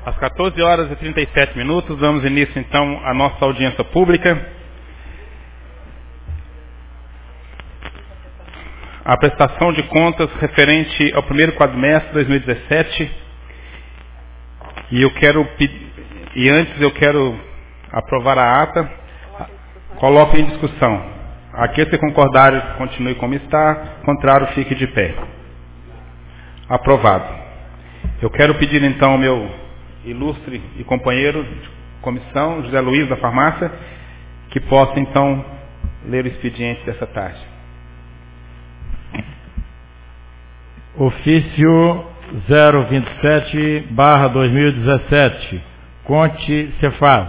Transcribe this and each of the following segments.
Às 14 horas e 37 minutos, damos início então à nossa audiência pública. A prestação de contas referente ao primeiro quadrimestre de 2017. E antes eu quero aprovar a ata. Coloque em discussão. Aqueles que concordarem, continue como está. Contrário, fique de pé. Aprovado. Eu quero pedir então ao meu ilustre e companheiro de comissão, José Luiz da Farmácia, que possa então ler o expediente dessa tarde. Ofício 027/2017. Conte Cefaz.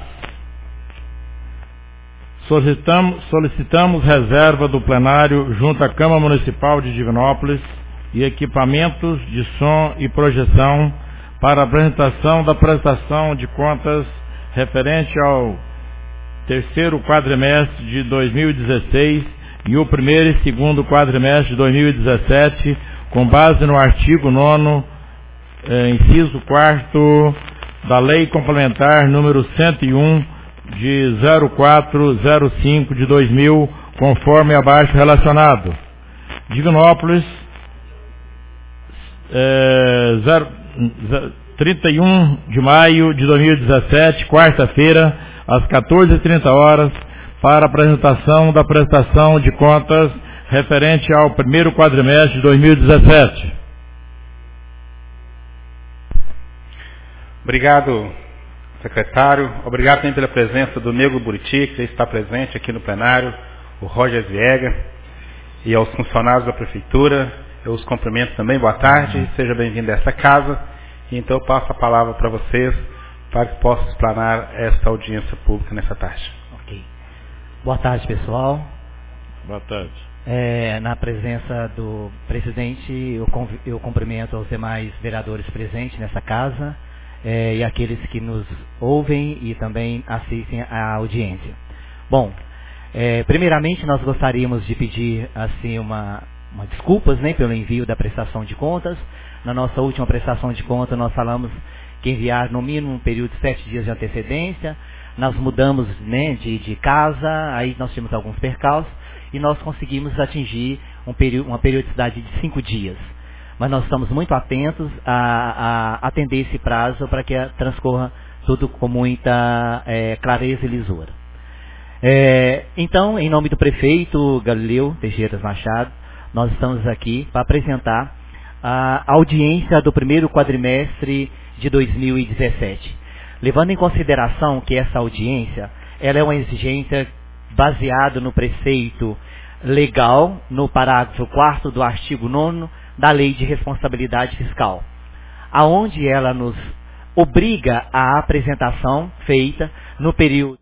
Solicitamos reserva do plenário junto à Câmara Municipal de Divinópolis e equipamentos de som e projeção para a apresentação da prestação de contas referente ao terceiro quadrimestre de 2016 e o primeiro e segundo quadrimestre de 2017, com base no artigo 9º, inciso 4º da Lei Complementar número 101 de 0405 de 2000, conforme abaixo relacionado. Divinópolis, 31 de maio de 2017, quarta-feira, às 14h30, para apresentação da prestação de contas referente ao primeiro quadrimestre de 2017. Obrigado, secretário. Obrigado também pela presença do Nego Buriti, que está presente aqui no plenário, o Roger Viega, e aos funcionários da Prefeitura. Eu os cumprimento também. Boa tarde, seja bem-vindo a esta casa. E então eu passo a palavra para vocês, para que possam explanar esta audiência pública nessa tarde. Ok. Boa tarde, pessoal. Boa tarde. Na presença do presidente, eu cumprimento aos demais vereadores presentes nessa casa, e aqueles que nos ouvem e também assistem à audiência. Bom, primeiramente nós gostaríamos de pedir assim uma desculpas, né, pelo envio da prestação de contas. Na nossa última prestação de contas nós falamos que enviar no mínimo um período de 7 dias de antecedência. Nós mudamos, né, de casa, aí nós tivemos alguns percalços e nós conseguimos atingir uma periodicidade de 5 dias. Mas nós estamos muito atentos a atender esse prazo para que transcorra tudo com muita clareza e lisura. Então, em nome do prefeito Galileu Teixeira Machado, nós estamos aqui para apresentar a audiência do primeiro quadrimestre de 2017. Levando em consideração que essa audiência ela é uma exigência baseada no preceito legal, no parágrafo 4º do artigo 9º da Lei de Responsabilidade Fiscal, aonde ela nos obriga à apresentação feita no período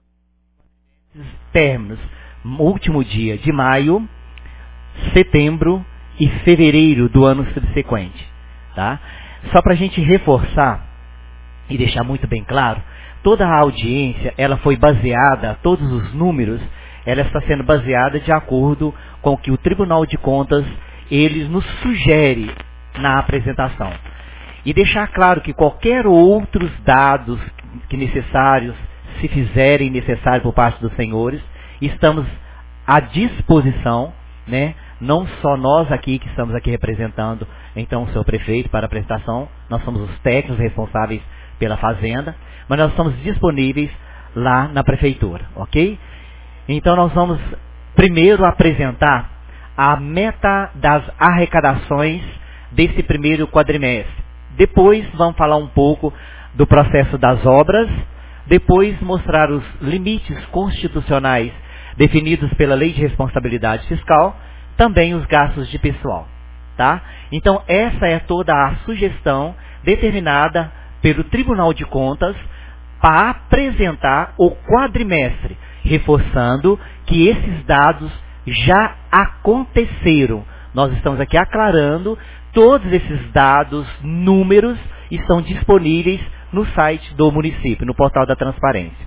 términos, último dia de maio, setembro e fevereiro do ano subsequente, tá? Só para a gente reforçar e deixar muito bem claro, toda a audiência, ela foi baseada, todos os números, ela está sendo baseada de acordo com o que o Tribunal de Contas, ele nos sugere na apresentação. E deixar claro que qualquer outros dados que necessários, se fizerem necessário por parte dos senhores, estamos à disposição, né? Não só nós aqui que estamos aqui representando, então, o seu prefeito para a apresentação, nós somos os técnicos responsáveis pela fazenda, mas nós estamos disponíveis lá na prefeitura, ok? Então nós vamos primeiro apresentar a meta das arrecadações desse primeiro quadrimestre. Depois vamos falar um pouco do processo das obras, depois mostrar os limites constitucionais definidos pela Lei de Responsabilidade Fiscal, também os gastos de pessoal, tá? Então essa é toda a sugestão determinada pelo Tribunal de Contas para apresentar o quadrimestre, reforçando que esses dados já aconteceram. Nós estamos aqui aclarando, todos esses dados, números, estão disponíveis no site do município, no portal da transparência.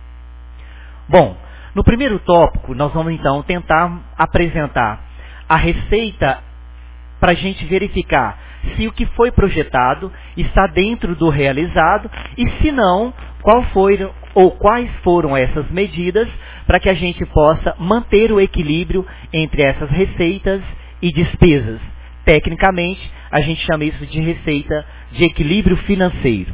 Bom, no primeiro tópico, nós vamos então tentar apresentar a receita para a gente verificar se o que foi projetado está dentro do realizado e, se não, quais foram essas medidas para que a gente possa manter o equilíbrio entre essas receitas e despesas. Tecnicamente, a gente chama isso de receita de equilíbrio financeiro.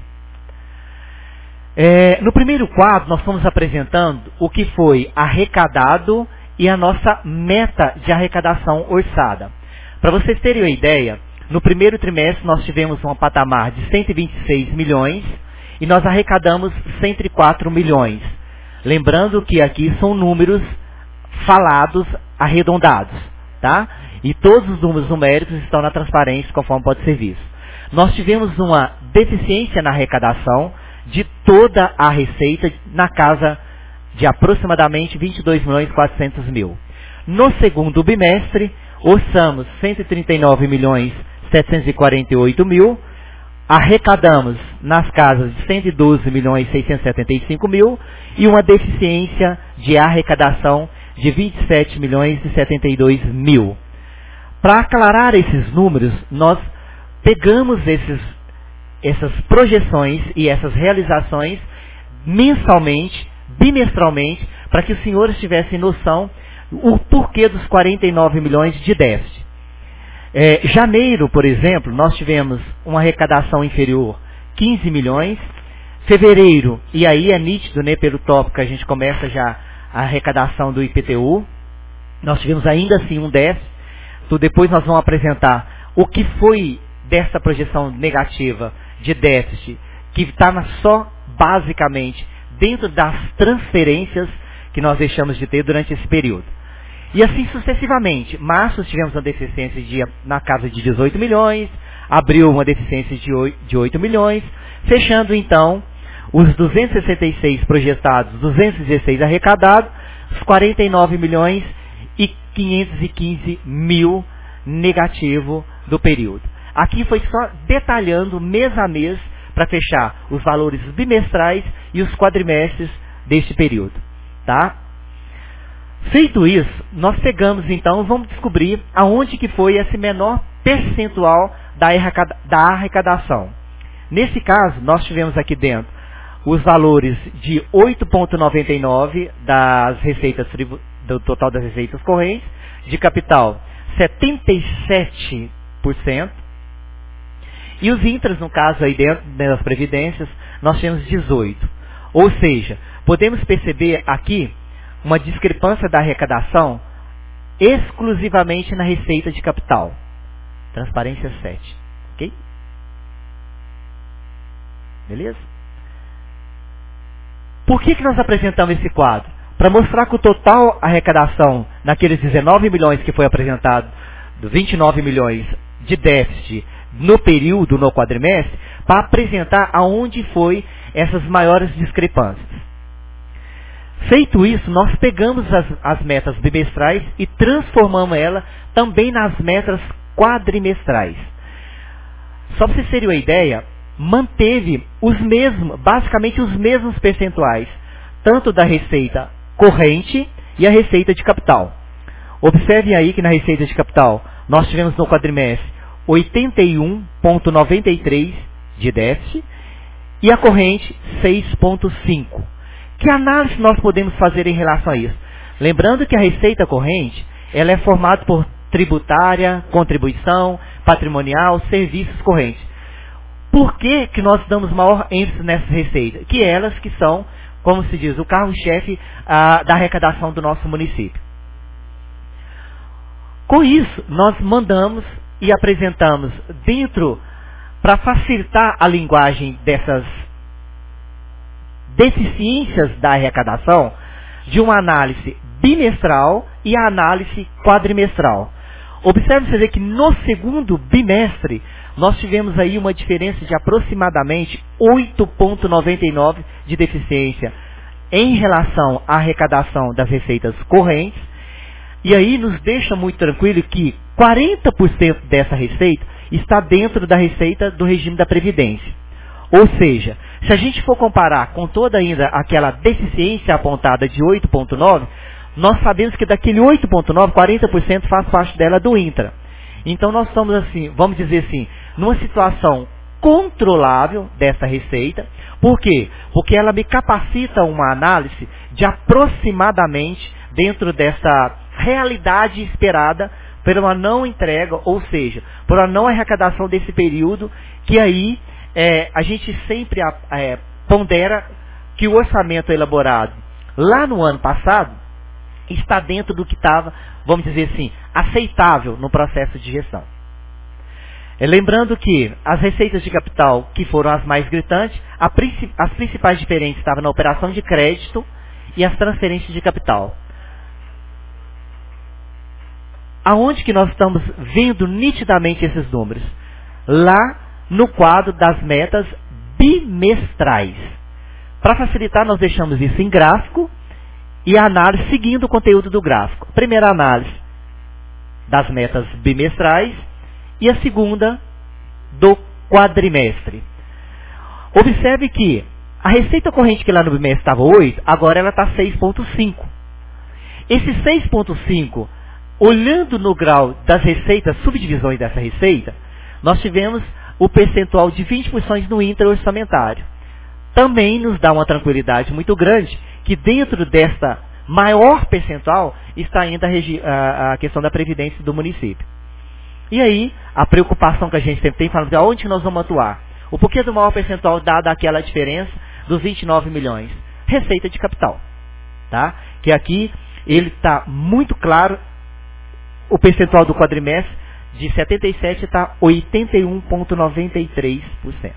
No primeiro quadro, nós estamos apresentando o que foi arrecadado e a nossa meta de arrecadação orçada. Para vocês terem uma ideia, no primeiro trimestre nós tivemos um patamar de 126 milhões e nós arrecadamos 104 milhões. Lembrando que aqui são números falados, arredondados, tá? E todos os números numéricos estão na transparência, conforme pode ser visto. Nós tivemos uma deficiência na arrecadação de toda a receita na casa de aproximadamente 22 milhões 400 mil. No segundo bimestre, orçamos 139 milhões 748 mil, arrecadamos nas casas de 112 milhões 675 mil e uma deficiência de arrecadação de 27 milhões e 72 mil. Para aclarar esses números, nós pegamos essas projeções e essas realizações mensalmente, bimestralmente, para que os senhores tivessem noção o porquê dos 49 milhões de déficit. Janeiro, por exemplo, nós tivemos uma arrecadação inferior 15 milhões. Fevereiro, e aí é nítido, né, pelo tópico que a gente começa já a arrecadação do IPTU, nós tivemos ainda assim um déficit. Depois nós vamos apresentar o que foi dessa projeção negativa de déficit, que está só basicamente dentro das transferências que nós deixamos de ter durante esse período. E assim sucessivamente. Março tivemos uma deficiência na casa de 18 milhões, abril uma deficiência de 8 milhões, fechando então os 266 projetados, 216 arrecadados, os 49 milhões e 515 mil negativo do período. Aqui foi só detalhando mês a mês para fechar os valores bimestrais e os quadrimestres deste período. Tá? Feito isso, nós pegamos então, vamos descobrir aonde que foi esse menor percentual da arrecadação. Nesse caso, nós tivemos aqui dentro os valores de 8,99 das receitas do total das receitas correntes, de capital 77%, e os intras, no caso aí dentro das previdências, nós tivemos 18%. Ou seja, podemos perceber aqui uma discrepância da arrecadação exclusivamente na receita de capital. Transparência 7. Ok? Beleza? Por que nós apresentamos esse quadro? Para mostrar que o total arrecadação naqueles 19 milhões que foi apresentado, dos 29 milhões de déficit no período, no quadrimestre, para apresentar aonde foi essas maiores discrepâncias. Feito isso, nós pegamos as metas bimestrais e transformamos ela também nas metas quadrimestrais. Só para vocês terem uma ideia, manteve basicamente os mesmos percentuais, tanto da receita corrente e a receita de capital. Observem aí que na receita de capital, nós tivemos no quadrimestre 81,93 de déficit e a corrente 6,5. Que análise nós podemos fazer em relação a isso? Lembrando que a receita corrente, ela é formada por tributária, contribuição, patrimonial, serviços correntes. Por que nós damos maior ênfase nessas receitas? Que elas que são, como se diz, o carro-chefe da arrecadação do nosso município. Com isso, nós mandamos e apresentamos para facilitar a linguagem dessas deficiências da arrecadação, de uma análise bimestral e a análise quadrimestral. Observe você que no segundo bimestre, nós tivemos aí uma diferença de aproximadamente 8,99 de deficiência em relação à arrecadação das receitas correntes. E aí nos deixa muito tranquilo que 40% dessa receita está dentro da receita do regime da Previdência. Ou seja, se a gente for comparar com toda ainda aquela deficiência apontada de 8,9, nós sabemos que daquele 8,9, 40% faz parte dela do intra. Então nós estamos assim, vamos dizer assim, numa situação controlável dessa receita. Por quê? Porque ela me capacita uma análise de aproximadamente dentro dessa realidade esperada por uma não entrega, ou seja, por uma não arrecadação desse período, que aí a gente sempre pondera que o orçamento elaborado lá no ano passado está dentro do que estava, vamos dizer assim, aceitável no processo de gestão. Lembrando que as receitas de capital, que foram as mais gritantes, as principais diferenças estavam na operação de crédito e as transferências de capital. Aonde que nós estamos vendo nitidamente esses números? Lá no quadro das metas bimestrais. Para facilitar, nós deixamos isso em gráfico e a análise seguindo o conteúdo do gráfico. Primeira análise das metas bimestrais e a segunda do quadrimestre. Observe que a receita corrente que lá no bimestre estava 8, agora ela está 6,5. Esse 6,5, olhando no grau das receitas, subdivisões dessa receita, nós tivemos o percentual de 20% no intra-orçamentário. Também nos dá uma tranquilidade muito grande que dentro desta maior percentual está ainda a questão da previdência do município. E aí, a preocupação que a gente sempre tem, falando de onde nós vamos atuar. O porquê do maior percentual dada aquela diferença dos 29 milhões? Receita de capital. Tá? Que aqui, ele está muito claro, o percentual do quadrimestre de 77 está 81,93%.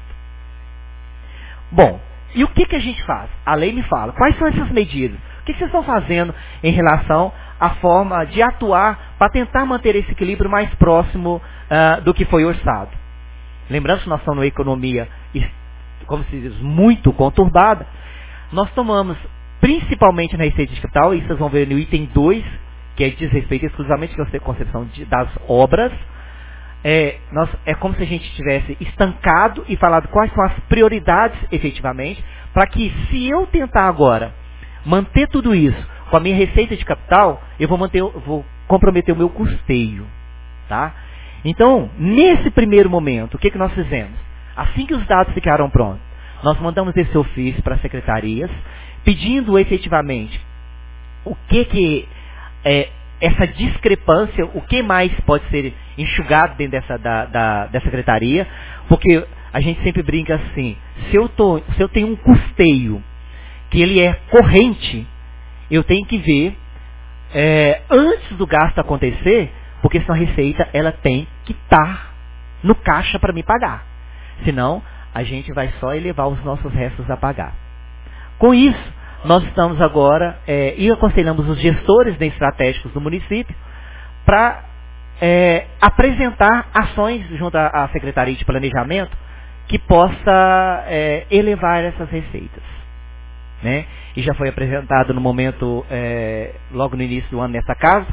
Bom, e o que a gente faz? A lei me fala, quais são essas medidas? O que vocês estão fazendo em relação à forma de atuar para tentar manter esse equilíbrio mais próximo do que foi orçado? Lembrando que nós estamos numa economia, como se diz, muito conturbada. Nós tomamos, principalmente na receita de capital, e vocês vão ver no item 2, que diz respeito exclusivamente à concepção das obras. É como se a gente tivesse estancado e falado quais são as prioridades efetivamente, para que se eu tentar agora manter tudo isso com a minha receita de capital, eu vou comprometer o meu custeio. Tá? Então, nesse primeiro momento, o que nós fizemos? Assim que os dados ficaram prontos, nós mandamos esse ofício para as secretarias, pedindo efetivamente o que essa discrepância, o que mais pode ser enxugado dentro da secretaria, porque a gente sempre brinca assim, se eu tenho um custeio que ele é corrente, eu tenho que ver antes do gasto acontecer, porque senão a receita ela tem que estar no caixa para me pagar. Senão, a gente vai só elevar os nossos restos a pagar. Com isso, nós estamos agora, e aconselhamos os gestores estratégicos do município para apresentar ações junto à Secretaria de Planejamento que possa elevar essas receitas. Né? E já foi apresentado no momento, logo no início do ano nessa casa,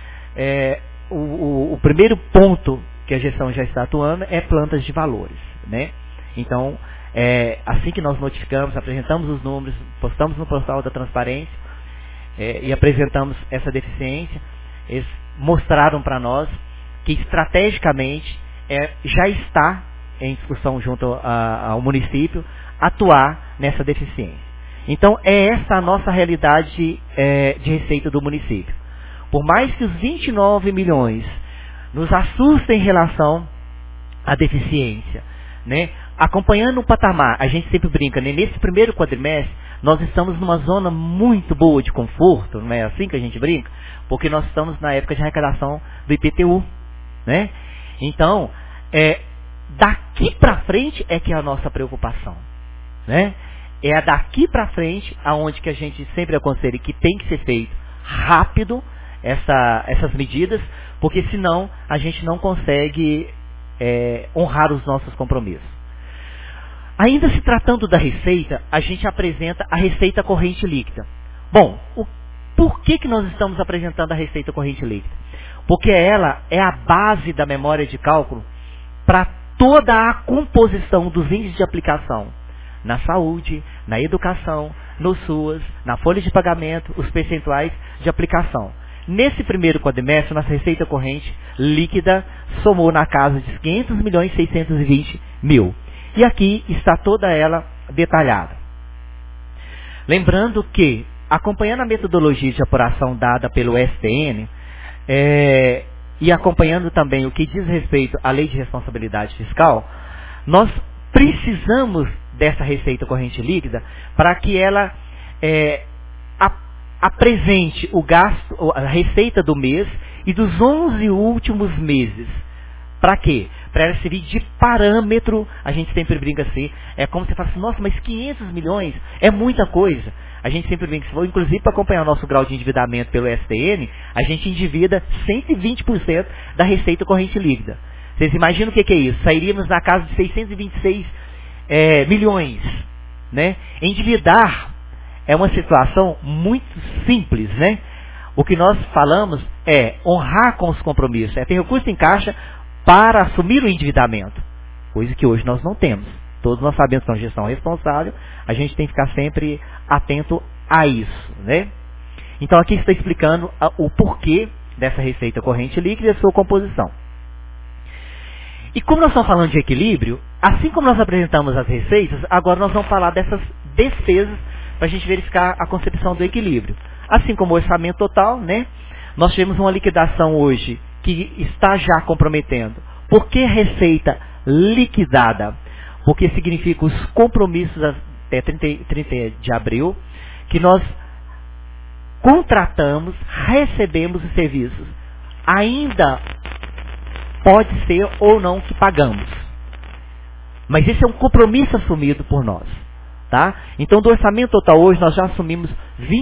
o primeiro ponto que a gestão já está atuando é plantas de valores. Né? Então, assim que nós notificamos, apresentamos os números, postamos no portal da transparência e apresentamos essa deficiência, eles mostraram para nós que estrategicamente já está em discussão junto ao município atuar nessa deficiência. Então é essa a nossa realidade de receita do município. Por mais que os 29 milhões nos assustem em relação à deficiência, né? Acompanhando o patamar, a gente sempre brinca, né? Nesse primeiro quadrimestre, nós estamos numa zona muito boa de conforto, não é assim que a gente brinca? Porque nós estamos na época de arrecadação do IPTU, né? Então, daqui para frente é que é a nossa preocupação, né? É daqui para frente aonde que a gente sempre aconselha que tem que ser feito rápido essas medidas, porque senão a gente não consegue honrar os nossos compromissos. Ainda se tratando da receita, a gente apresenta a receita corrente líquida. Bom, por que nós estamos apresentando a receita corrente líquida? Porque ela é a base da memória de cálculo para toda a composição dos índices de aplicação na saúde, na educação, no SUAS, na folha de pagamento, os percentuais de aplicação. Nesse primeiro quadrimestre, nossa receita corrente líquida somou na casa de 500.620.000. E aqui está toda ela detalhada. Lembrando que, acompanhando a metodologia de apuração dada pelo STN, e acompanhando também o que diz respeito à Lei de Responsabilidade Fiscal, nós precisamos dessa receita corrente líquida para que ela apresente o gasto, a receita do mês e dos 11 últimos meses. Para quê? Para ela servir de parâmetro. A gente sempre brinca assim, é como você fala assim, nossa, mas 500 milhões é muita coisa. A gente sempre brinca, inclusive para acompanhar o nosso grau de endividamento pelo STN, a gente endivida 120% da receita corrente líquida. Vocês imaginam o que é isso? Sairíamos na casa de 626 milhões. Né? Endividar é uma situação muito simples, né? O que nós falamos é honrar com os compromissos, é ter recurso em caixa para assumir o endividamento, coisa que hoje nós não temos. Todos nós sabemos que é uma gestão responsável, a gente tem que ficar sempre atento a isso, né? Então aqui está explicando o porquê dessa receita corrente líquida e a sua composição. E como nós estamos falando de equilíbrio, assim como nós apresentamos as receitas, agora nós vamos falar dessas despesas para a gente verificar a concepção do equilíbrio. Assim como o orçamento total, né? Nós tivemos uma liquidação hoje que está já comprometendo. Por que receita liquidada? Porque significa os compromissos até 30 de abril, que nós contratamos, recebemos os serviços. Ainda pode ser ou não que pagamos. Mas esse é um compromisso assumido por nós. Tá? Então, do orçamento total hoje, nós já assumimos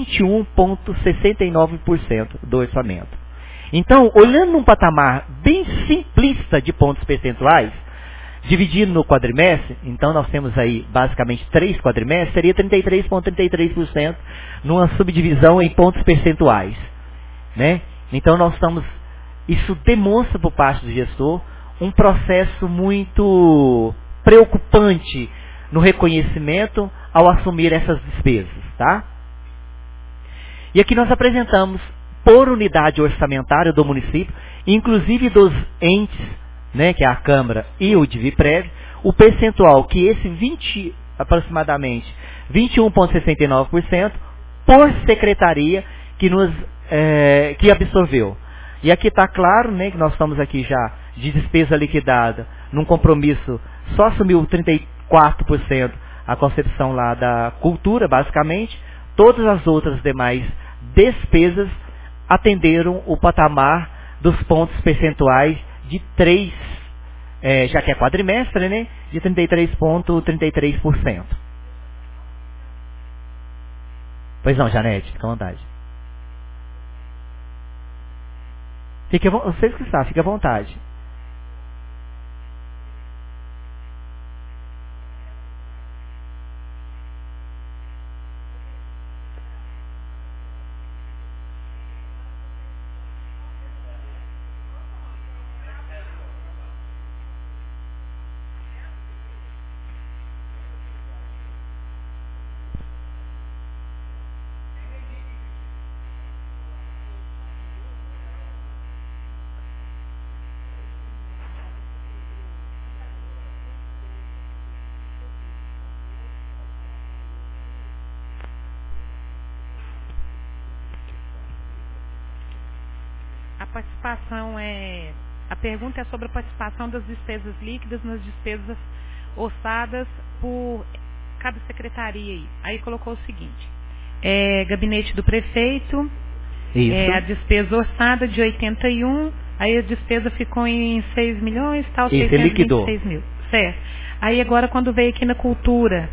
21,69% do orçamento. Então, olhando num patamar bem simplista de pontos percentuais, dividido no quadrimestre, então nós temos aí basicamente 3 quadrimestres, seria 33,33% numa subdivisão em pontos percentuais. Né? Então, nós estamos... Isso demonstra por parte do gestor um processo muito preocupante no reconhecimento ao assumir essas despesas, tá? E aqui nós apresentamos por unidade orçamentária do município, inclusive dos entes, né, que é a Câmara e o DIVIPREV, o percentual que esse aproximadamente 21,69% por secretaria que absorveu. E aqui está claro, né, que nós estamos aqui já de despesa liquidada, num compromisso, só assumiu 34% a concepção lá da cultura, basicamente. Todas as outras demais despesas atenderam o patamar dos pontos percentuais de 3, já que é quadrimestre, né, de 33,33%. Pois não, Janete, fica à vontade. Vocês que sabem, fique à vontade. A pergunta é sobre a participação das despesas líquidas nas despesas orçadas por cada secretaria. Aí colocou o seguinte: gabinete do prefeito, a despesa orçada de 81, aí a despesa ficou em 6 milhões, tal, 626 mil. Certo. Aí agora quando veio aqui na cultura,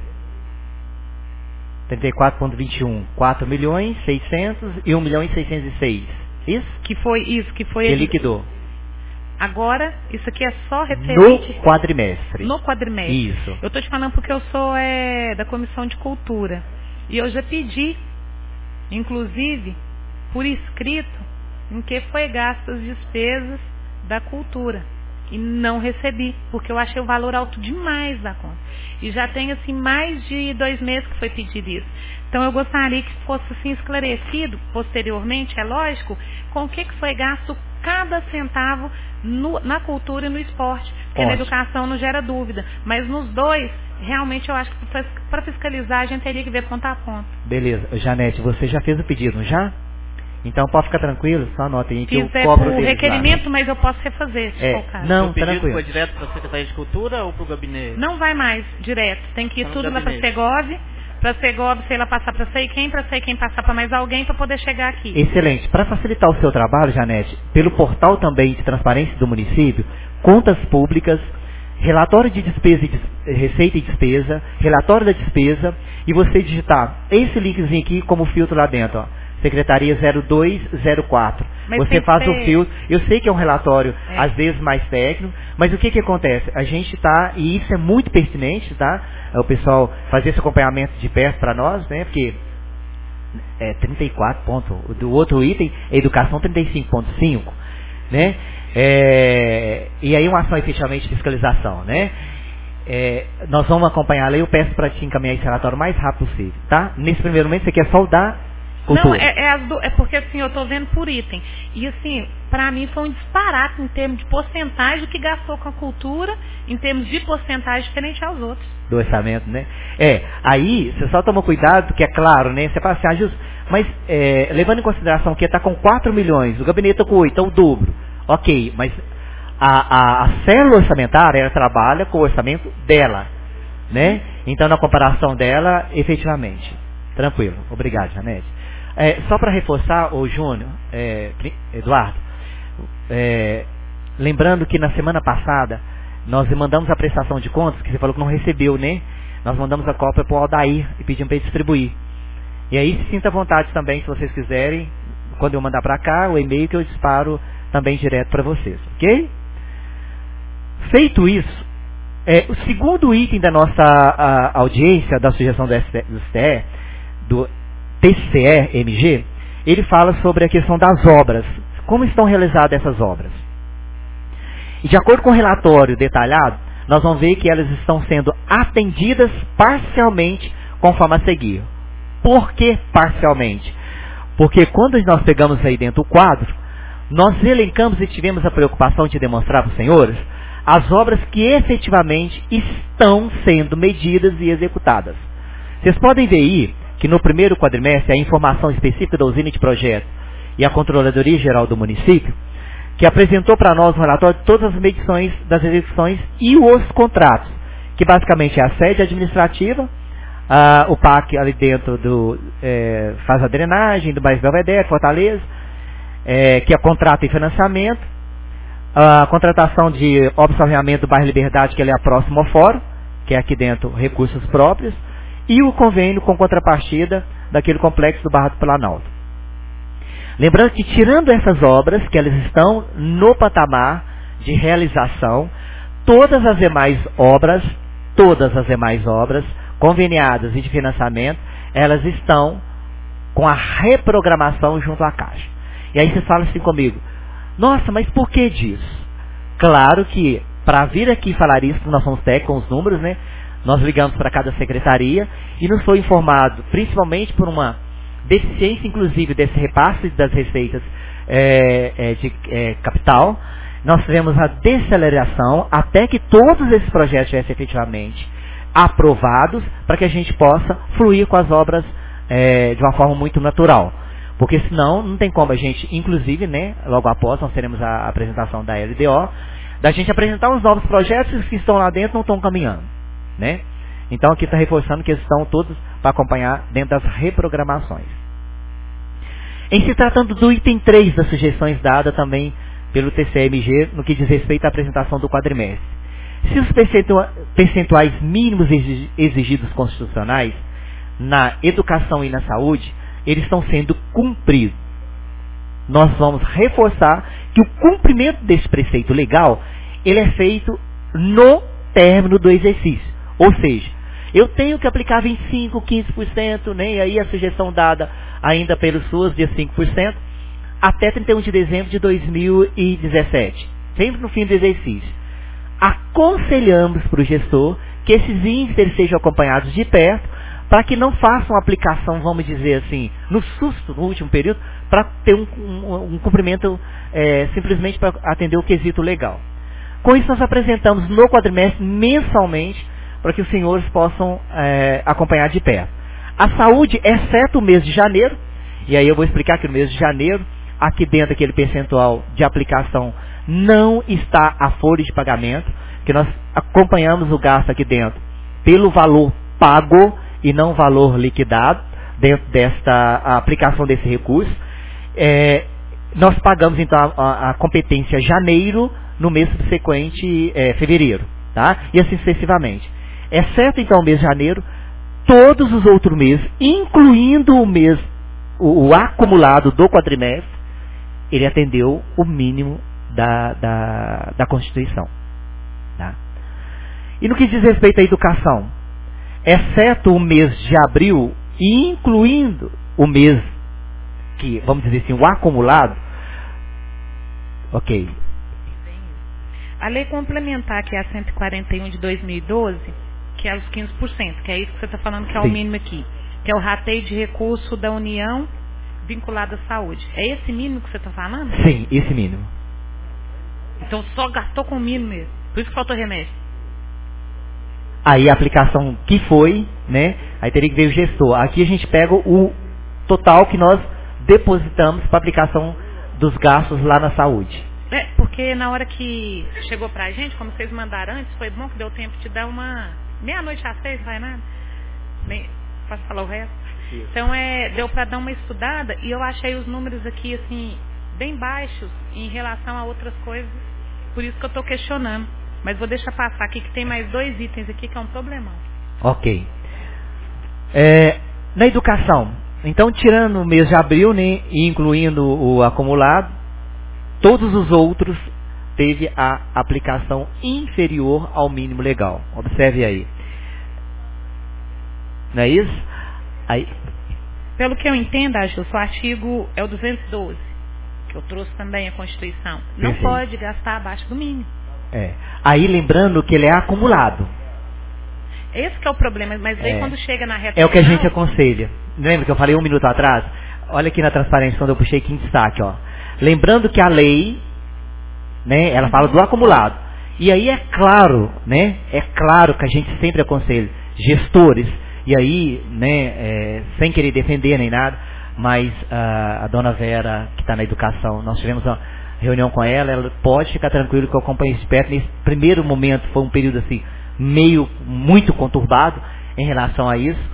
34,21, 4 milhões 600 e 1 milhão e 606. Isso? Que foi. Que liquidou. Agora, isso aqui é só referente... No quadrimestre. No quadrimestre. Isso. Eu estou te falando porque eu sou da Comissão de Cultura. E eu já pedi, inclusive, por escrito, em que foi gastas as despesas da cultura. e não recebi, porque eu achei o valor alto demais da conta. E já tem assim mais de 2 meses que foi pedido isso. Então eu gostaria que fosse assim esclarecido posteriormente, é lógico, com o que foi gasto cada centavo na cultura e no esporte. Porque na educação não gera dúvida. Mas nos dois, realmente eu acho que para fiscalizar a gente teria que ver ponto a ponto. Beleza. Janete, você já fez o pedido, não já? Então pode ficar tranquilo, só anota aí que eu Fiz cobro por deles requerimento, lá. mas eu posso refazer, se for o caso. Não, o pedido tranquilo. foi direto para a Secretaria de Cultura ou para o gabinete? Não vai mais direto, tem que ir tudo lá para a Segov, sei lá passar para sei quem passar para mais alguém para poder chegar aqui. Excelente. Para facilitar o seu trabalho, Janete, pelo portal também de transparência do município, contas públicas, relatório de despesa e receita e despesa, relatório da despesa, e você digitar esse linkzinho aqui como filtro lá dentro, ó. Secretaria 0204. Mas você faz o filtro. Eu sei que é um relatório, às vezes, mais técnico, mas o que acontece? A gente está, e isso é muito pertinente, tá? O pessoal fazer esse acompanhamento de perto para nós, né? Porque 34 ponto. Do outro item é educação 35.5, né? E aí uma ação efetivamente de fiscalização, né? Nós vamos acompanhar a lei, eu peço para te encaminhar esse relatório o mais rápido possível, tá? Nesse primeiro momento você quer só dar cultura. Não, é porque assim, eu estou vendo por item. E assim, para mim foi um disparate em termos de porcentagem do que gastou com a cultura, em termos de porcentagem diferente aos outros. Do orçamento, né? Aí você só toma cuidado, porque é claro, né? Você fala assim, mas levando em consideração que está com 4 milhões, o gabinete está com 8, então o dobro. Ok, mas a célula orçamentária, ela trabalha com o orçamento dela, né? Então na comparação dela, efetivamente. Tranquilo. Obrigado, Janete. Só para reforçar, o Júnior, Eduardo, lembrando que na semana passada nós mandamos a prestação de contas, que você falou que não recebeu, né? Nós mandamos a cópia para o Aldair e pedimos para ele distribuir. E aí se sinta à vontade também, se vocês quiserem, quando eu mandar para cá, o e-mail que eu disparo também direto para vocês, ok? Feito isso, o segundo item da nossa audiência, da sugestão do STE, do TCE-MG, ele fala sobre a questão das obras. Como estão realizadas essas obras? E de acordo com o relatório detalhado, nós vamos ver que elas estão sendo atendidas parcialmente conforme a seguir. Por que parcialmente? Porque quando nós pegamos aí dentro do quadro, nós elencamos e tivemos a preocupação de demonstrar para os senhores as obras que efetivamente estão sendo medidas e executadas. Vocês podem ver aí que no primeiro quadrimestre a informação específica da usina de projeto e a Controladoria Geral do município, que apresentou para nós um relatório de todas as medições das execuções e os contratos, que basicamente é a sede administrativa, o PAC ali dentro faz a drenagem do bairro Belvedere, Fortaleza, que é contrato e financiamento, a contratação de obra de saneamento do bairro Liberdade, que ele é próximo ao fórum, que é aqui dentro recursos próprios, e o convênio com contrapartida daquele complexo do Barra do Planalto. Lembrando que tirando essas obras, que elas estão no patamar de realização, todas as demais obras conveniadas e de financiamento, elas estão com a reprogramação junto à Caixa. E aí você fala assim comigo, nossa, mas por que disso? Claro que, para vir aqui falar isso, nós somos técnicos com os números, né? Nós ligamos para cada secretaria e nos foi informado, principalmente por uma deficiência, inclusive, desse repasse das receitas de capital, nós tivemos a deceleração até que todos esses projetos estivessem efetivamente aprovados para que a gente possa fluir com as obras de uma forma muito natural. Porque senão não tem como a gente, inclusive, né, logo após nós teremos a apresentação da LDO, da gente apresentar os novos projetos que estão lá dentro não estão caminhando, né? Então aqui está reforçando que eles estão todos para acompanhar dentro das reprogramações. Em se tratando do item 3 das sugestões dadas também pelo TCE-MG no que diz respeito à apresentação do quadrimestre. Se os percentuais mínimos exigidos constitucionais na educação e na saúde, eles estão sendo cumpridos. Nós vamos reforçar que o cumprimento desse preceito legal, ele é feito no término do exercício. Ou seja, eu tenho que aplicar 25%, 15%, né? E aí a sugestão dada ainda pelo SUS de 5%, até 31 de dezembro de 2017. sempre no fim do exercício. Aconselhamos para o gestor que esses índices sejam acompanhados de perto, para que não façam aplicação, vamos dizer assim, no susto, no último período, para ter um cumprimento simplesmente para atender o quesito legal. Com isso, nós apresentamos no quadrimestre mensalmente, para que os senhores possam acompanhar de perto. A saúde, exceto o mês de janeiro, e aí eu vou explicar que no mês de janeiro, aqui dentro daquele percentual de aplicação, não está a folha de pagamento, que nós acompanhamos o gasto aqui dentro pelo valor pago e não valor liquidado, dentro desta aplicação desse recurso. Nós pagamos então a competência janeiro, no mês subsequente fevereiro, tá? E assim sucessivamente. Exceto então o mês de janeiro, todos os outros meses, incluindo o mês, o acumulado do quadrimestre, ele atendeu o mínimo da Constituição. Tá? E no que diz respeito à educação, exceto o mês de abril, e incluindo o mês que, vamos dizer assim, o acumulado, ok. A lei complementar, que é a 141 de 2012, que é os 15%, que é isso que você está falando que é o mínimo aqui, que é o rateio de recurso da União vinculado à saúde. É esse mínimo que você está falando? Sim, esse mínimo. Então só gastou com o mínimo mesmo. Por isso que faltou remédio. Aí a aplicação que foi, né? Aí teria que ver o gestor. Aqui a gente pega o total que nós depositamos para aplicação dos gastos lá na saúde. Porque na hora que chegou pra gente, como vocês mandaram antes, foi bom que deu tempo de dar uma... meia-noite às 6, não vai nada? Posso falar o resto? Isso. Então deu pra dar uma estudada e eu achei os números aqui, assim, bem baixos em relação a outras coisas. Por isso que eu tô questionando. Mas vou deixar passar aqui que tem mais 2 itens aqui que é um problemão. Ok. Na educação, então tirando o mês de abril, né, e incluindo o acumulado, todos os outros teve a aplicação inferior ao mínimo legal. Observe aí. Não é isso? Aí. Pelo que eu entendo, Agilson, o artigo é o 212, que eu trouxe também a Constituição. Não Perfeito. pode gastar abaixo do mínimo. Aí lembrando que ele é acumulado. Esse que é o problema, mas aí quando chega na reta é o que a final, gente aconselha. Lembra que eu falei 1 minuto atrás? Olha aqui na transparência quando eu puxei aqui em destaque, ó. Lembrando que a lei, né, ela fala do acumulado. E aí é claro, né? É claro que a gente sempre aconselha gestores, e aí, né, sem querer defender nem nada, mas a dona Vera, que está na educação, nós tivemos uma reunião com ela pode ficar tranquilo que eu acompanhei de perto. Nesse primeiro momento foi um período assim, muito conturbado em relação a isso.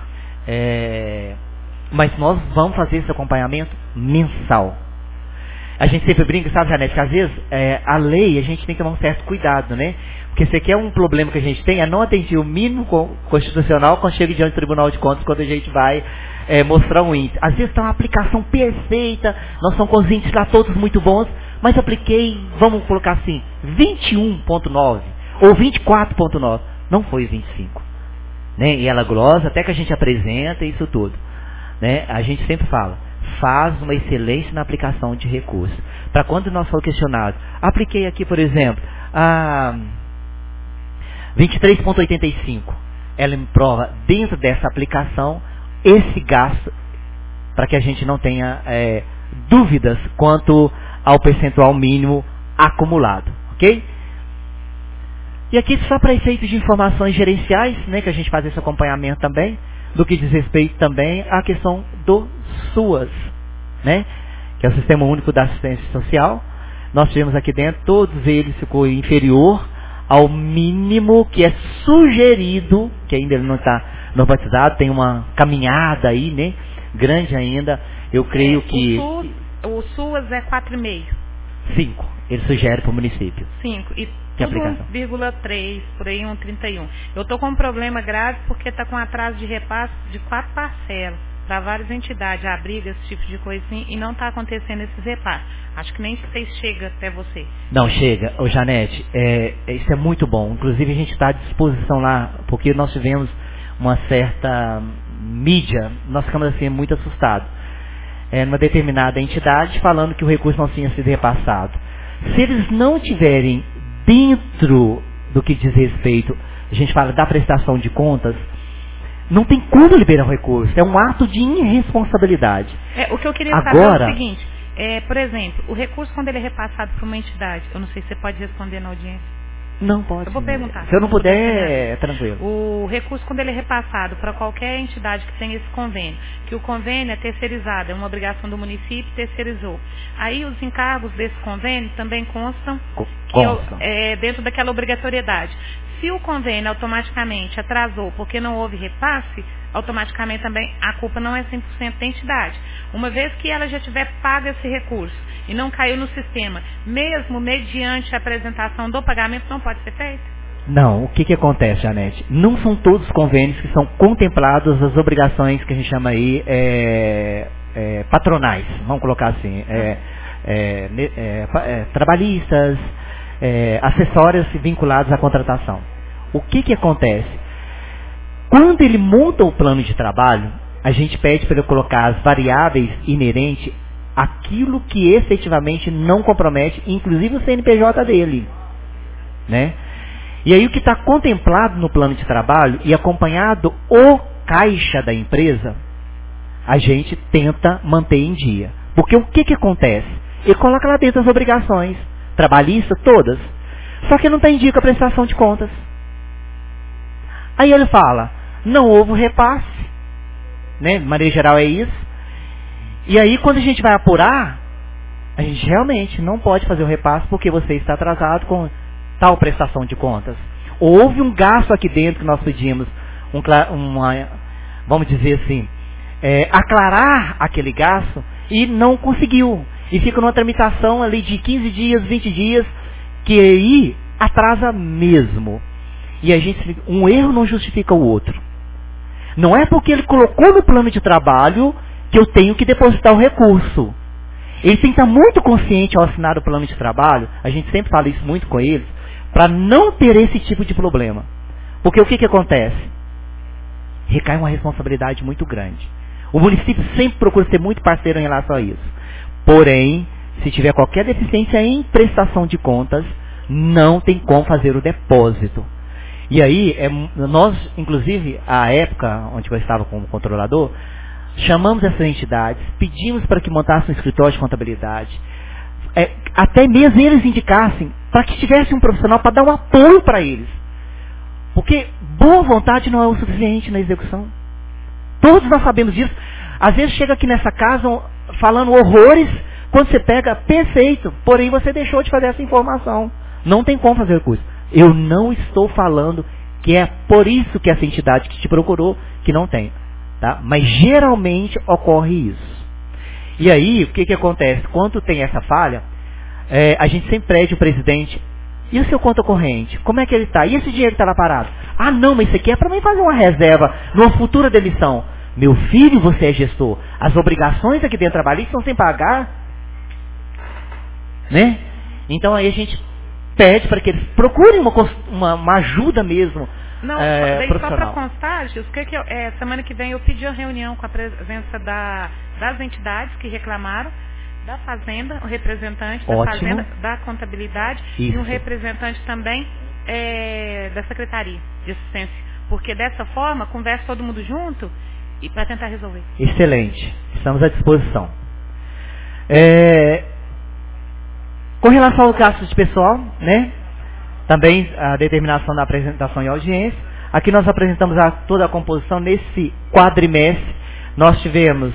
Mas nós vamos fazer esse acompanhamento mensal. A gente sempre brinca, sabe, Janete, que às vezes a lei a gente tem que tomar um certo cuidado, né? Porque esse aqui é um problema que a gente tem, é não atingir o mínimo constitucional quando chega diante do Tribunal de Contas, quando a gente vai mostrar um índice. Às vezes está uma aplicação perfeita, nós estamos com os índices lá todos muito bons, mas apliquei, vamos colocar assim, 21,9 ou 24,9. Não foi 25. Né? E ela glosa, até que a gente apresenta isso tudo. Né? A gente sempre fala, faz uma excelência na aplicação de recursos. Para quando nós for questionado, apliquei aqui, por exemplo, a 23,85. Ela me prova dentro dessa aplicação esse gasto, para que a gente não tenha dúvidas quanto ao percentual mínimo acumulado, ok? E aqui só para efeitos de informações gerenciais, né, que a gente faz esse acompanhamento também, do que diz respeito também à questão do SUAS, né, que é o Sistema Único da Assistência Social. Nós tivemos aqui dentro, todos eles ficou inferior ao mínimo que é sugerido, que ainda ele não está normatizado, tem uma caminhada aí, né, grande ainda. Eu creio que... O SUAS é 4,5. 5, ele sugere para o município. 5, e tudo 1,3, por aí 1,31. Eu estou com um problema grave porque está com atraso de repasse de 4 parcelas para várias entidades, abriga, esse tipo de coisa assim, e não está acontecendo esses repasses. Acho que nem sei se chega até você. Não, chega. Ô Janete, isso é muito bom. Inclusive a gente está à disposição lá, porque nós tivemos uma certa mídia, nós ficamos assim muito assustados. Numa determinada entidade falando que o recurso não tinha sido repassado. Se eles não tiverem dentro do que diz respeito, a gente fala da prestação de contas, não tem como liberar o recurso. É um ato de irresponsabilidade. O que eu queria saber é o seguinte, por exemplo, o recurso quando ele é repassado para uma entidade, eu não sei se você pode responder na audiência. Não pode. Eu vou perguntar. Se eu não puder, tranquilo. O recurso, quando ele é repassado para qualquer entidade que tenha esse convênio, que o convênio é terceirizado, é uma obrigação do município, terceirizou. Aí os encargos desse convênio também constam dentro daquela obrigatoriedade. Se o convênio automaticamente atrasou porque não houve repasse, automaticamente também a culpa não é 100% da entidade. Uma vez que ela já tiver pago esse recurso e não caiu no sistema, mesmo mediante a apresentação do pagamento, não pode ser feito? Não, o que acontece, Janete? Não são todos os convênios que são contemplados as obrigações que a gente chama aí patronais, vamos colocar assim, trabalhistas, acessórios vinculados à contratação. O que acontece? Quando ele monta o plano de trabalho, a gente pede para ele colocar as variáveis inerentes àquilo que efetivamente não compromete, inclusive o CNPJ dele, né? E aí o que está contemplado no plano de trabalho e acompanhado o caixa da empresa, a gente tenta manter em dia. Porque o que acontece? Ele coloca lá dentro as obrigações trabalhistas todas, só que não está em dia com a prestação de contas. Aí ele fala, não houve repasse, né? De maneira geral é isso. E aí quando a gente vai apurar, a gente realmente não pode fazer o repasse porque você está atrasado com tal prestação de contas. Houve um gasto aqui dentro que nós pedimos, vamos dizer assim, aclarar aquele gasto e não conseguiu. E fica numa tramitação ali de 15 dias, 20 dias, que aí atrasa mesmo. E a gente, um erro não justifica o outro. Não é porque ele colocou no plano de trabalho que eu tenho que depositar o recurso. Ele tem que estar muito consciente ao assinar o plano de trabalho, a gente sempre fala isso muito com eles, para não ter esse tipo de problema. Porque o que acontece? Recai uma responsabilidade muito grande. O município sempre procura ser muito parceiro em relação a isso. Porém, se tiver qualquer deficiência em prestação de contas, não tem como fazer o depósito. E aí, nós, inclusive, à época onde eu estava como controlador, chamamos essas entidades, pedimos para que montassem um escritório de contabilidade, até mesmo eles indicassem para que tivesse um profissional para dar um apoio para eles. Porque boa vontade não é o suficiente na execução. Todos nós sabemos disso. Às vezes chega aqui nessa casa falando horrores, quando você pega, perfeito, porém você deixou de fazer essa informação. Não tem como fazer o curso. Eu não estou falando que é por isso que essa entidade que te procurou, que não tem. Tá? Mas geralmente ocorre isso. E aí, o que acontece? Quando tem essa falha, a gente sempre pede o presidente, e o seu conta corrente? Como é que ele está? E esse dinheiro está lá parado? Ah, não, mas isso aqui é para mim fazer uma reserva numa futura demissão. Meu filho, você é gestor. As obrigações aqui dentro trabalhistas estão sem pagar. Né? Então aí a gente pede para que eles procurem uma ajuda mesmo. Não, só para constar, Gils, semana que vem eu pedi uma reunião com a presença das entidades que reclamaram, da Fazenda, o representante da Fazenda, da Contabilidade, isso. E um representante também da Secretaria de Assistência. Porque dessa forma, conversa todo mundo junto e para tentar resolver. Excelente. Estamos à disposição. Com relação ao gasto de pessoal, né? Também a determinação da apresentação e audiência. Aqui nós apresentamos toda a composição. Nesse quadrimestre, nós tivemos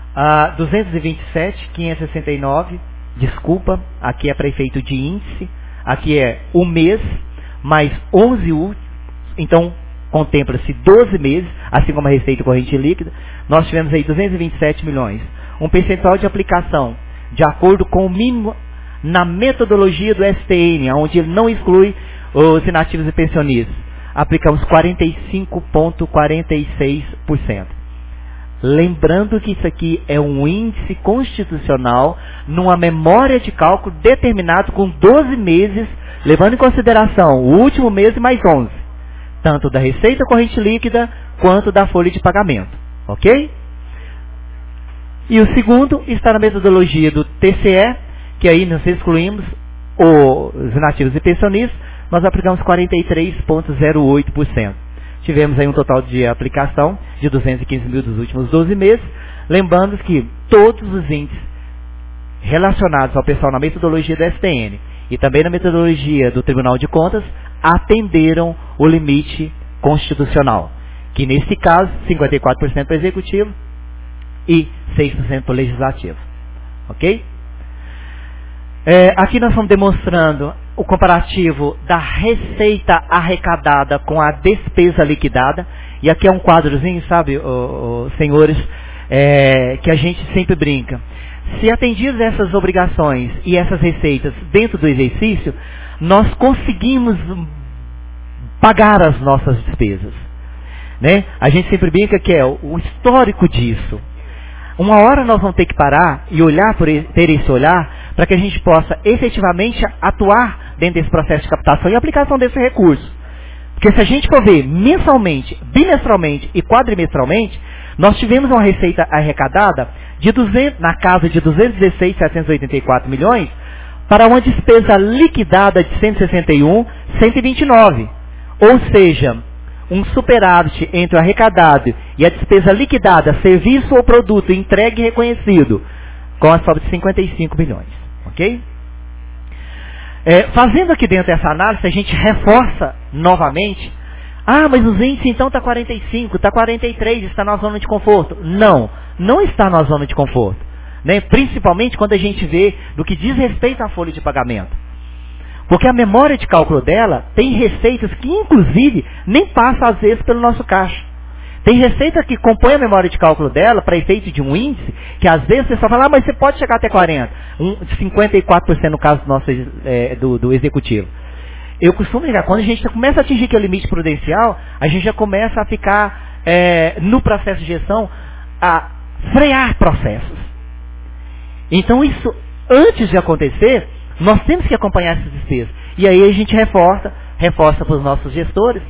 227.569, desculpa, aqui é para efeito de índice, aqui é o mês, mais 11 últimos, então contempla-se 12 meses, assim como a receita corrente líquida. Nós tivemos aí 227 milhões. Um percentual de aplicação, de acordo com o mínimo na metodologia do STN, onde ele não exclui os inativos e pensionistas. Aplicamos 45,46%. Lembrando que isso aqui é um índice constitucional numa memória de cálculo determinado com 12 meses, levando em consideração o último mês e mais 11. Tanto da receita corrente líquida quanto da folha de pagamento. Ok? E o segundo está na metodologia do TCE, que aí nós excluímos os inativos e pensionistas, nós aplicamos 43,08%. Tivemos aí um total de aplicação de 215 mil dos últimos 12 meses. Lembrando que todos os índices relacionados ao pessoal na metodologia da STN e também na metodologia do Tribunal de Contas atenderam o limite constitucional, que nesse caso 54% para o executivo e 6% para o legislativo. Ok? Aqui nós estamos demonstrando o comparativo da receita arrecadada com a despesa liquidada. E aqui é um quadrozinho, sabe, senhores, que a gente sempre brinca. Se atendidas essas obrigações e essas receitas dentro do exercício, nós conseguimos pagar as nossas despesas. Né? A gente sempre brinca que é o histórico disso. Uma hora nós vamos ter que parar e olhar, ter esse olhar, para que a gente possa efetivamente atuar dentro desse processo de captação e aplicação desse recurso. Porque se a gente for ver mensalmente, bimestralmente e quadrimestralmente, nós tivemos uma receita arrecadada na casa de 216.784 milhões para uma despesa liquidada de 161.129. Ou seja, um superávit entre o arrecadado e a despesa liquidada, serviço ou produto entregue e reconhecido, com a sobra de 55 milhões. Ok? Fazendo aqui dentro essa análise, a gente reforça novamente. Mas os índices então está 45, está 43, está na zona de conforto. Não está na zona de conforto. Né? Principalmente quando a gente vê do que diz respeito à folha de pagamento. Porque a memória de cálculo dela tem receitas que, inclusive, nem passa às vezes pelo nosso caixa. Tem receita que compõe a memória de cálculo dela para efeito de um índice, que às vezes você só fala, mas você pode chegar até 40%. 54% no caso do executivo. Eu costumo ligar, quando a gente começa a atingir aquele limite prudencial, a gente já começa a ficar, no processo de gestão, a frear processos. Então isso, antes de acontecer, nós temos que acompanhar essas despesas. E aí a gente reforça para os nossos gestores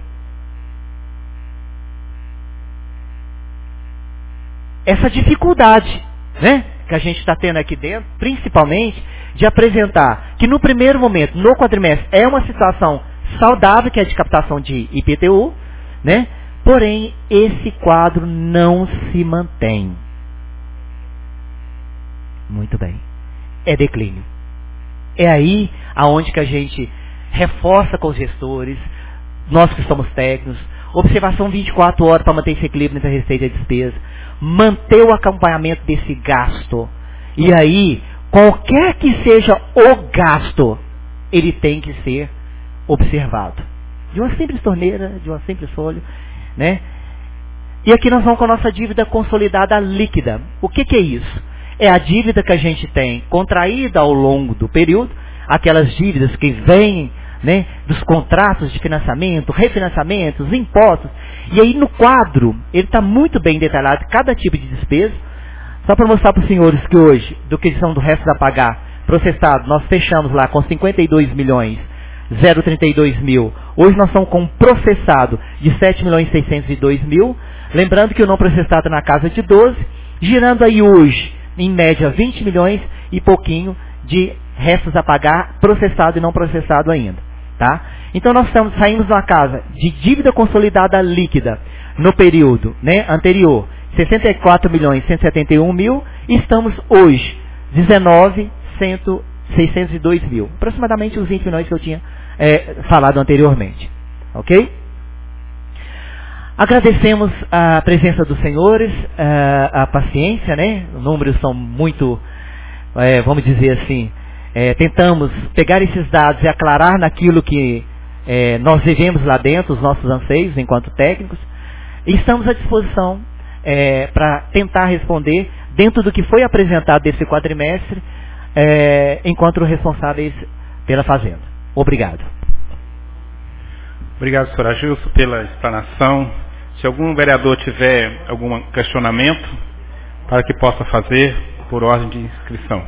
essa dificuldade, né, que a gente está tendo aqui dentro, principalmente, de apresentar que no primeiro momento, no quadrimestre, é uma situação saudável, que é de captação de IPTU, né? Porém, esse quadro não se mantém. Muito bem. É declínio. É aí aonde que a gente reforça com os gestores, nós que somos técnicos, observação 24 horas para manter esse equilíbrio entre a receita e a despesa, manter o acompanhamento desse gasto. E aí, qualquer que seja o gasto, ele tem que ser observado. De uma simples torneira, de uma simples folha, né? E aqui nós vamos com a nossa dívida consolidada líquida. O que é isso? É a dívida que a gente tem contraída ao longo do período, aquelas dívidas que vêm, né, dos contratos de financiamento, refinanciamentos, impostos. E aí no quadro, ele está muito bem detalhado, cada tipo de despesa. Só para mostrar para os senhores que hoje, do que são do resto a pagar, processado, nós fechamos lá com 52.032.000. Hoje nós estamos com um processado de 7.602.000. Lembrando que o não processado é na casa de 12, girando aí hoje, em média, 20 milhões e pouquinho de restos a pagar, processado e não processado ainda. Tá? Então nós saímos de uma casa de dívida consolidada líquida no período, né, anterior, 64.171.000, e estamos hoje 19.602.000, aproximadamente os 20 milhões que eu tinha falado anteriormente. Ok? Agradecemos a presença dos senhores, a paciência, né? Os números são muito, vamos dizer assim, tentamos pegar esses dados e aclarar naquilo que nós vivemos lá dentro, os nossos anseios enquanto técnicos, e estamos à disposição para tentar responder dentro do que foi apresentado desse quadrimestre, enquanto responsáveis pela Fazenda. Obrigado. Obrigado, senhor Agilson, pela explanação. Se algum vereador tiver algum questionamento, para que possa fazer por ordem de inscrição.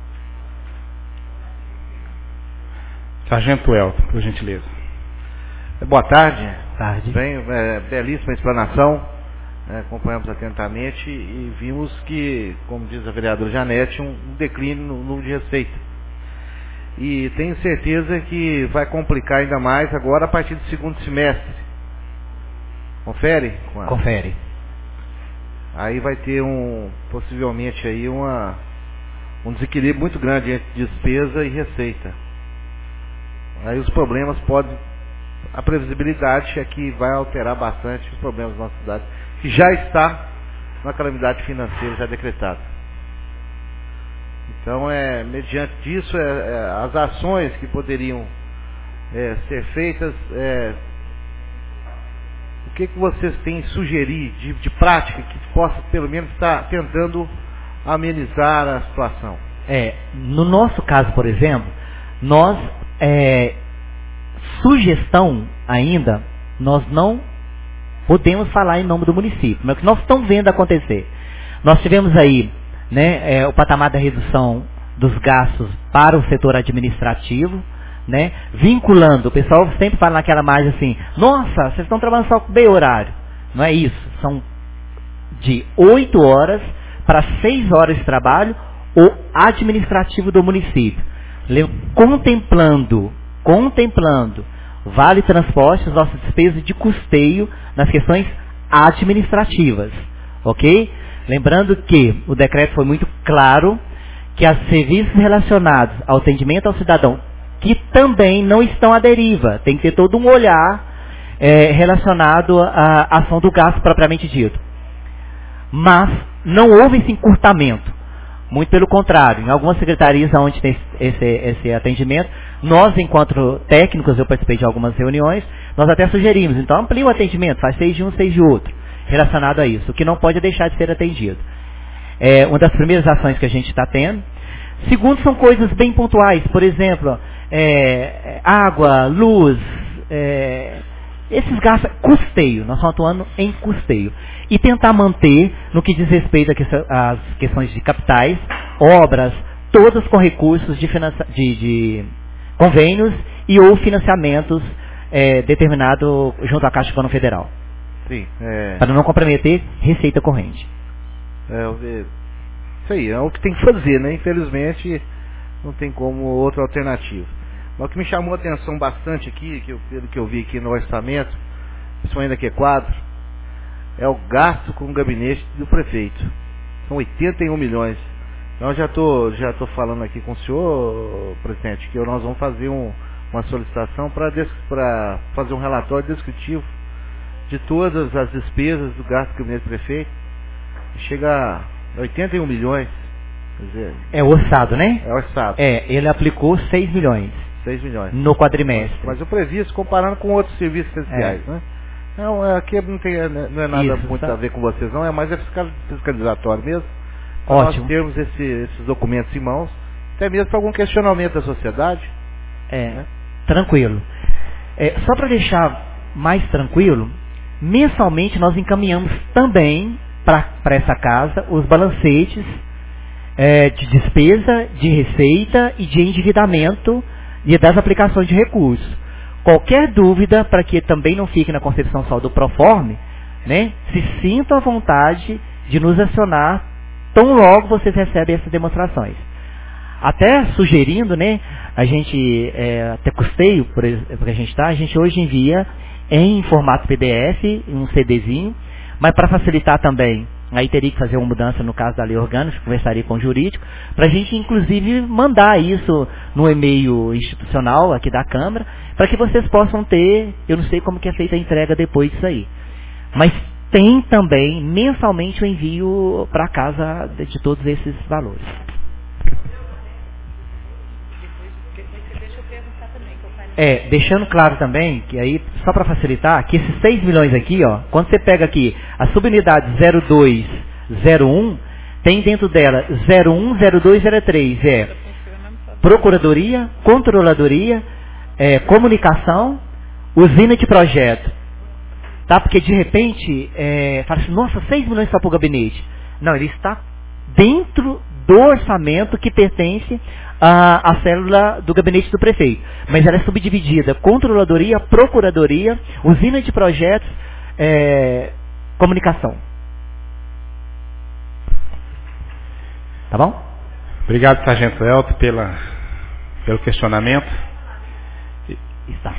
Sargento Elton, por gentileza. Boa tarde. Tarde. Bem, belíssima explanação. Acompanhamos atentamente e vimos que, como diz a vereadora Janete, um declínio no número de receita. E tenho certeza que vai complicar ainda mais agora a partir do segundo semestre. Confere? Confere. Aí vai ter possivelmente aí um desequilíbrio muito grande entre despesa e receita. Aí os problemas a previsibilidade é que vai alterar bastante os problemas da nossa cidade, que já está na calamidade financeira já decretada. Então, mediante disso, as ações que poderiam ser feitas, o que vocês têm a sugerir de prática que possa, pelo menos, estar tentando amenizar a situação? No nosso caso, por exemplo, nós, sugestão ainda, nós não podemos falar em nome do município, mas o que nós estamos vendo acontecer. Nós tivemos aí, né, o patamar da redução dos gastos para o setor administrativo, né, vinculando, o pessoal sempre fala naquela margem assim, nossa, vocês estão trabalhando só com meio horário. Não é isso, são de 8 horas para 6 horas de trabalho o administrativo do município, contemplando vale transporte, as nossas despesas de custeio nas questões administrativas, ok? Lembrando que o decreto foi muito claro que os serviços relacionados ao atendimento ao cidadão, que também não estão à deriva, tem que ter todo um olhar relacionado à ação do gasto propriamente dito. Mas não houve esse encurtamento, muito pelo contrário, em algumas secretarias onde tem esse atendimento, nós, enquanto técnicos, eu participei de algumas reuniões, nós até sugerimos, então amplia o atendimento, faz 6 de um, 6 de outro, relacionado a isso, o que não pode deixar de ser atendido. Uma das primeiras ações que a gente está tendo. Segundo, são coisas bem pontuais, por exemplo, água, luz, esses gastos, custeio, nós estamos atuando em custeio. E tentar manter, no que diz respeito às questões de capitais, obras, todas com recursos de convênios e ou financiamentos determinado junto à Caixa Econômica Federal. Sim. Para não comprometer receita corrente. Isso aí, é o que tem que fazer, né? Infelizmente, não tem como outra alternativa. Mas o que me chamou a atenção bastante aqui, pelo que eu vi aqui no orçamento, principalmente aqui é quadro, é o gasto com o gabinete do prefeito. São 81 milhões. Então já tô falando aqui com o senhor, presidente, que nós vamos fazer uma solicitação para fazer um relatório descritivo de todas as despesas do gasto do gabinete do prefeito. Chega a 81 milhões. Quer dizer, é orçado, né? É orçado. Ele aplicou 6 milhões. 6 milhões. No quadrimestre. Mas o previsto comparando com outros serviços essenciais, né? Não, aqui não é nada isso, muito a ver com vocês, não. É mais fiscalizatório mesmo. Ótimo. Nós termos esses documentos em mãos, até mesmo para algum questionamento da sociedade. Né? Tranquilo. Só para deixar mais tranquilo, mensalmente nós encaminhamos também para essa casa os balancetes de despesa, de receita e de endividamento e das aplicações de recursos. Qualquer dúvida, para que também não fique na concepção só do Proforme, né, se sintam à vontade de nos acionar tão logo vocês recebem essas demonstrações. Até sugerindo, né, a gente, até custeio, por exemplo, que a gente hoje envia em formato PDF, um CDzinho, mas para facilitar também, aí teria que fazer uma mudança no caso da lei orgânica, conversaria com o jurídico, para a gente inclusive mandar isso no e-mail institucional aqui da Câmara, para que vocês possam ter, eu não sei como que é feita a entrega depois disso aí, mas tem também mensalmente o envio para casa de todos esses valores. Deixando claro também, que aí, só para facilitar, que esses 6 milhões aqui, ó, quando você pega aqui a subunidade 0201, tem dentro dela 01, 02, 03, Procuradoria, Controladoria, Comunicação, usina de projeto. Tá? Porque de repente, fala assim, nossa, 6 milhões só para o gabinete. Não, ele está dentro do orçamento que pertence à célula do gabinete do prefeito. Mas ela é subdividida: Controladoria, Procuradoria, usina de projetos, comunicação. Tá bom? Obrigado, Sargento Elton, pela pelo questionamento. Está.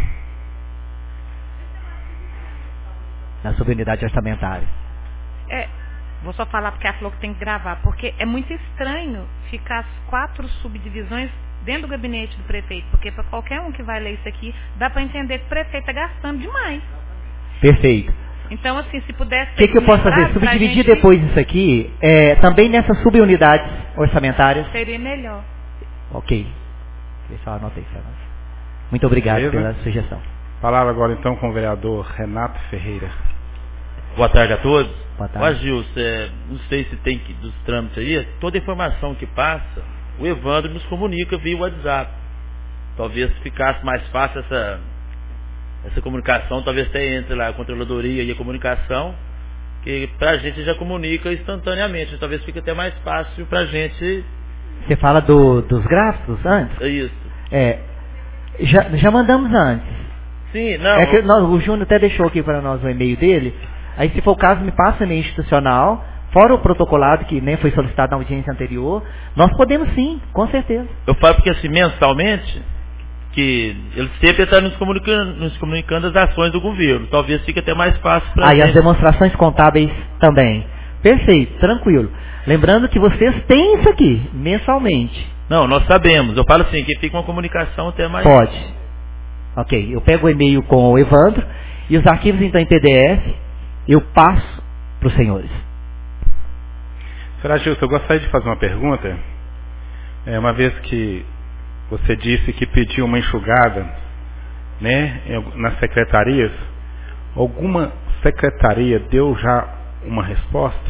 Na subunidade orçamentária. Vou só falar porque ela falou que tem que gravar, porque é muito estranho ficar as 4 subdivisões dentro do gabinete do prefeito, porque para qualquer um que vai ler isso aqui, dá para entender que o prefeito está gastando demais. Perfeito. Então, assim, se pudesse... O que eu posso fazer? Subdividir depois isso aqui, também nessas subunidades orçamentárias. Seria melhor. Ok. Deixa eu anotar isso. Muito obrigado pela sugestão. Palavra agora então com o vereador Renato Ferreira. Boa tarde a todos. Boa tarde. Ó, Gil, não sei se tem dos trâmites aí, toda informação que passa, o Evandro nos comunica via WhatsApp. Talvez ficasse mais fácil essa comunicação, talvez até entre lá a controladoria e a comunicação, que pra gente já comunica instantaneamente, talvez fique até mais fácil pra gente. Você fala dos gráficos antes? É isso. Já mandamos antes. Sim, não. O Júnior até deixou aqui para nós o e-mail dele. Aí, se for o caso, me passa o e-mail institucional, fora o protocolado que nem foi solicitado na audiência anterior. Nós podemos sim, com certeza. Eu falo porque assim, mensalmente, que ele sempre está nos comunicando as ações do governo. Talvez fique até mais fácil para e as demonstrações contábeis também. Perfeito, tranquilo. Lembrando que vocês têm isso aqui, mensalmente. Não, nós sabemos. Eu falo assim, que fica uma comunicação até mais... Pode. Ok, eu pego o e-mail com o Evandro e os arquivos então em PDF eu passo para os senhores. Senhora Gilson, eu gostaria de fazer uma pergunta. Uma vez que você disse que pediu uma enxugada, né, nas secretarias, alguma secretaria deu já uma resposta?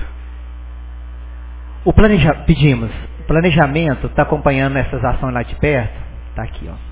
Pedimos. O planejamento está acompanhando essas ações lá de perto. Está aqui, ó.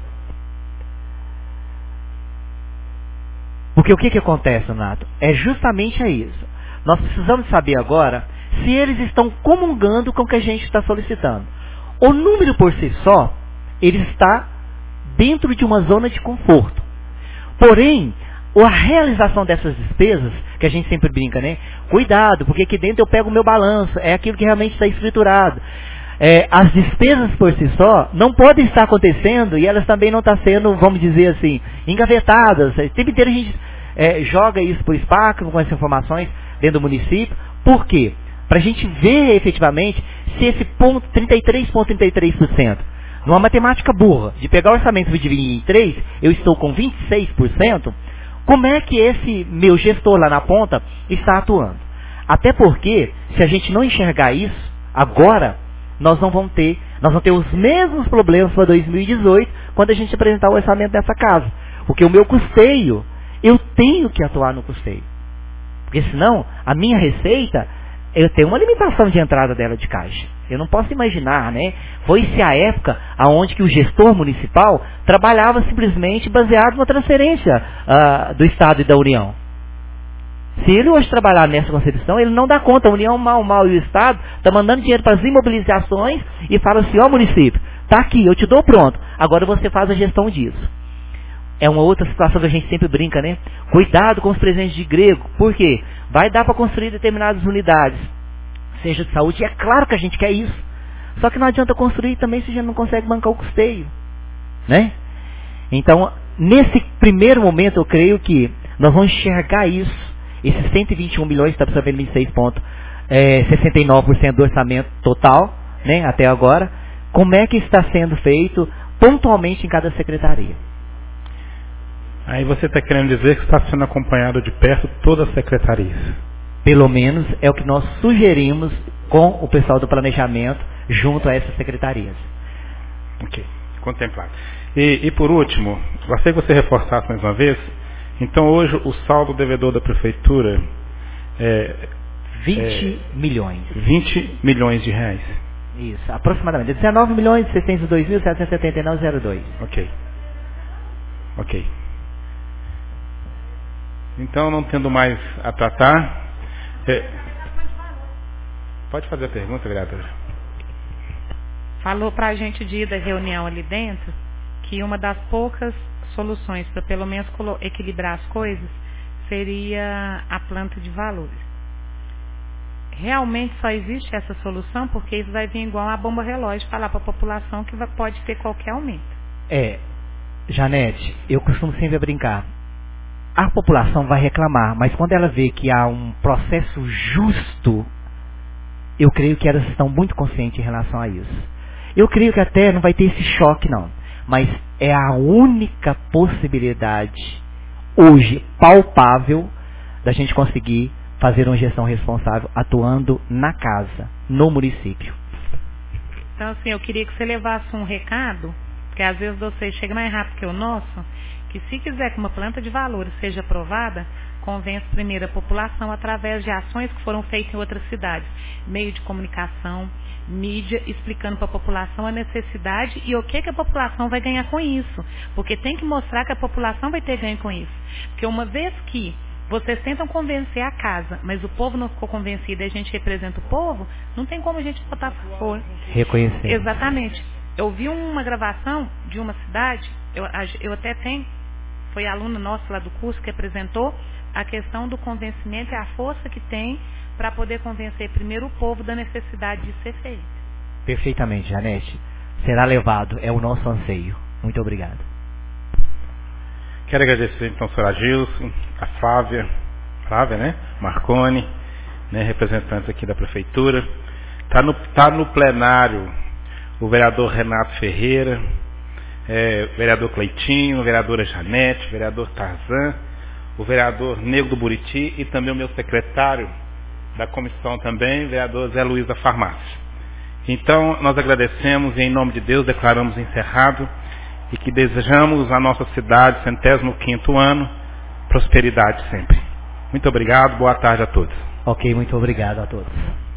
Porque o que acontece, Nato? É justamente isso. Nós precisamos saber agora se eles estão comungando com o que a gente está solicitando. O número por si só, ele está dentro de uma zona de conforto. Porém, a realização dessas despesas, que a gente sempre brinca, né? Cuidado, porque aqui dentro eu pego o meu balanço, é aquilo que realmente está escriturado. As despesas por si só não podem estar acontecendo e elas também não estão sendo, vamos dizer assim, engavetadas. O tempo inteiro a gente joga isso para o SPAC com essas informações dentro do município. Por quê? Para a gente ver efetivamente se esse ponto, 33,33%, numa matemática burra, de pegar o orçamento e dividir em 3, eu estou com 26%, como é que esse meu gestor lá na ponta está atuando? Até porque, se a gente não enxergar isso, agora, nós vamos ter os mesmos problemas para 2018, quando a gente apresentar o orçamento dessa casa. Porque o meu custeio, eu tenho que atuar no custeio. Porque senão, a minha receita, eu tenho uma limitação de entrada dela de caixa. Eu não posso imaginar, né? Foi-se a época onde que o gestor municipal trabalhava simplesmente baseado numa transferência do Estado e da União. Se ele hoje trabalhar nessa concepção, ele não dá conta. A União mal e o Estado está mandando dinheiro para as imobilizações e fala assim, ó município, tá aqui, eu te dou pronto. Agora você faz a gestão disso. É uma outra situação que a gente sempre brinca, né? Cuidado com os presentes de grego. Por quê? Vai dar para construir determinadas unidades, seja de saúde, e é claro que a gente quer isso. Só que não adianta construir também se a gente não consegue bancar o custeio, né? Então, nesse primeiro momento, eu creio que nós vamos enxergar isso. Esses 121 milhões, está precisando de 69% do orçamento total, né, até agora. Como é que está sendo feito pontualmente em cada secretaria? Aí você está querendo dizer que está sendo acompanhado de perto todas as secretarias? Pelo menos é o que nós sugerimos com o pessoal do planejamento junto a essas secretarias. Ok, contemplado. E por último, gostaria que você reforçasse mais uma vez. Então hoje o saldo devedor da prefeitura é 20 milhões. 20 milhões de reais. Isso, aproximadamente. 19.602.779,02. Ok. Então, não tendo mais a tratar... Pode fazer a pergunta, vereadora. Falou para a gente de ir da reunião ali dentro que uma das poucas soluções para pelo menos equilibrar as coisas seria a planta de valores. Realmente só existe essa solução porque isso vai vir igual uma bomba relógio falar para a população que pode ter qualquer aumento. Janete, eu costumo sempre brincar. A população vai reclamar, mas quando ela vê que há um processo justo, eu creio que elas estão muito conscientes em relação a isso. Eu creio que até não vai ter esse choque, não. Mas é a única possibilidade, hoje, palpável, da gente conseguir fazer uma gestão responsável atuando na casa, no município. Então, assim, eu queria que você levasse um recado, porque às vezes você chega mais rápido que o nosso, que se quiser que uma planta de valores seja aprovada, convence primeiro a população através de ações que foram feitas em outras cidades, meio de comunicação, mídia, explicando para a população a necessidade e o que a população vai ganhar com isso, porque tem que mostrar que a população vai ter ganho com isso, porque uma vez que vocês tentam convencer a casa, mas o povo não ficou convencido e a gente representa o povo, não tem como a gente botar fora. Reconhecer. Exatamente. Eu vi uma gravação de uma cidade, eu até tenho, foi aluno nosso lá do curso que apresentou a questão do convencimento e a força que tem para poder convencer primeiro o povo da necessidade de ser feito. Perfeitamente, Janete. Será levado, é o nosso anseio. Muito obrigado. Quero agradecer então ao senhor Gilson, a Flávia, né? Marconi, né? Representantes aqui da prefeitura. Tá no plenário o vereador Renato Ferreira, vereador Cleitinho, vereadora Janete, vereador Tarzan, o vereador Nego do Buriti e também o meu secretário da comissão também, vereador Zé Luiz da Farmácia. Então, nós agradecemos e em nome de Deus declaramos encerrado e que desejamos à nossa cidade, 105º ano, prosperidade sempre. Muito obrigado, boa tarde a todos. Ok, muito obrigado a todos.